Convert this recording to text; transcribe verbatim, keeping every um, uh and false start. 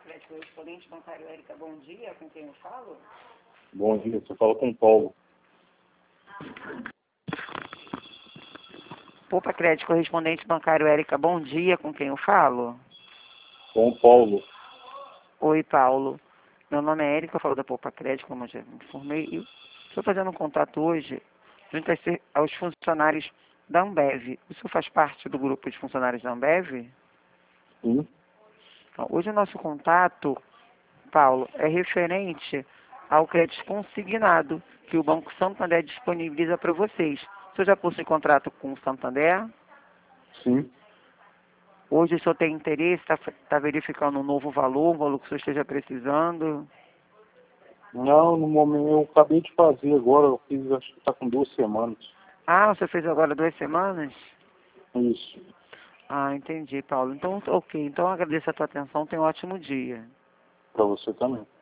Crédito Correspondente Bancário Érica, bom dia, com quem eu falo? Bom dia, você fala com o Paulo. Poupa Crédito Correspondente Bancário Érica, bom dia, com quem eu falo? Com o Paulo. Oi, Paulo. Meu nome é Érica, eu falo da Poupa Crédito, como eu já me informei, e estou fazendo um contato hoje junto aos funcionários da Ambev. O senhor faz parte do grupo de funcionários da Ambev? Sim. Então, hoje o nosso contato, Paulo, é referente ao crédito consignado que o Banco Santander disponibiliza para vocês. O senhor já possui contrato com o Santander? Sim. Hoje o senhor tem interesse, está tá verificando um novo valor, um valor que o senhor esteja precisando? Não, no momento eu acabei de fazer agora, eu fiz, acho que está com duas semanas. Ah, o senhor fez agora duas semanas? Isso. Ah, entendi, Paulo. Então, ok. Então, eu agradeço a tua atenção. Tenha um ótimo dia. Para você também.